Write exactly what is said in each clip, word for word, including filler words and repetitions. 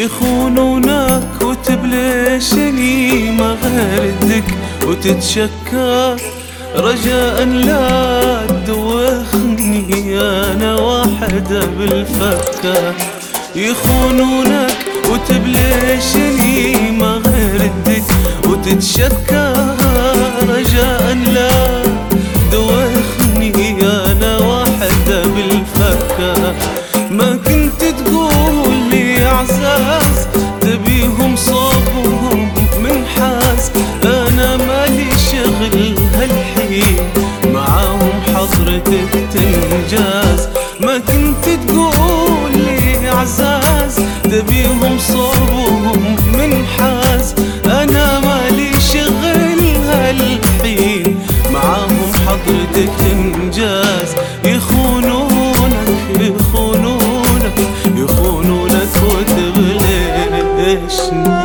يخونونك وتبليشني ما غردك وتتشكى رجاء لا تدوخني أنا واحدة بالفكة. يخونونك وتبليشني ما غردك وتتشكى رجاء لا تدوخني أنا واحدة بالفكة. ما كنت تقول لي اعزاز تبيهم صوبهم من حاس انا مالي شغل هالحين معاهم حضرتك تنجاز. ما كنت تقول لي اعزاز تبيهم صوبهم من حاس انا مالي شغل هالحين معاهم حضرتك تنجاز. يخونونك يخونونك يخونونك وتبليشني.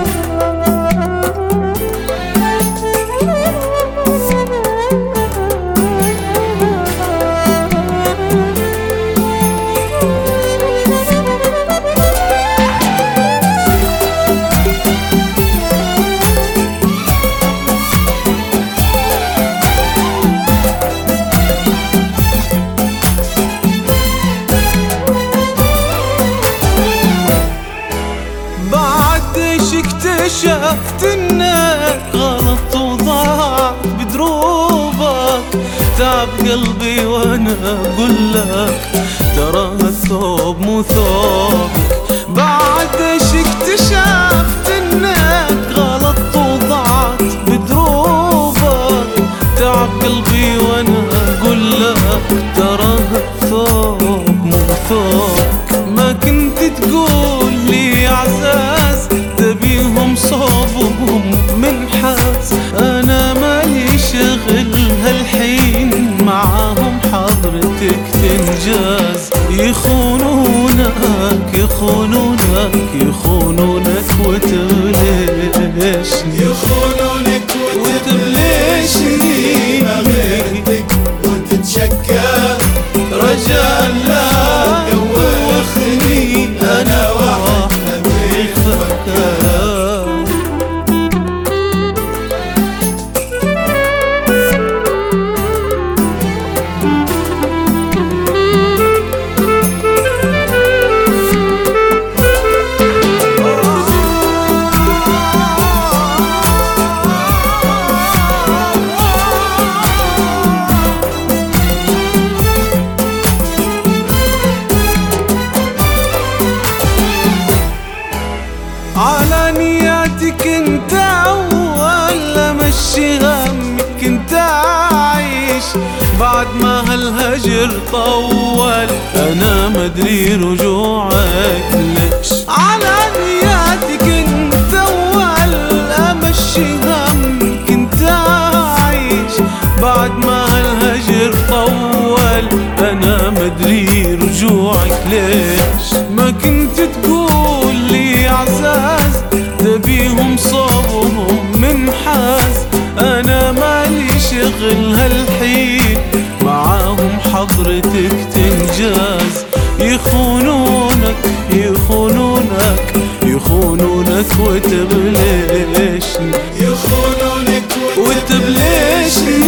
اكتشفت انك غلط وضاعت بدروبك تعب قلبي وانا اقول لك ترى الثوب مو ثوبك. بعدش اكتشفت انك غلط وضاعت بدروبك تعب قلبي وانا اقول لك ترى الثوب مو ثوبك. ما كنت تقول لي اعزاز تبيهم صوبهم من حاس انا مالي شغل هالحين معاهم حضرتك تنجاز. يخونونك يخونونك يخونونك وتبليشني يخونونك وتبليشني ما غيرتك وتتشكى رجاء لا تدوخني انا واحدة بالفكة. على نياتك انت اول امشي همك انت عايش بعد ما هالهجر طول انا مدري رجوعك ليش. على نياتك انت اول امشي همك انت عايش بعد ما هالهجر طول انا مدري رجوعك ليش. ما كنت تقول لي اعزاز تبيهم صوبهم من حاس انا مالي شغل هالحين معاهم حضرتك تنجاز. يخونونك يخونونك يخونونك وتبليشني يخونونك وتبليشني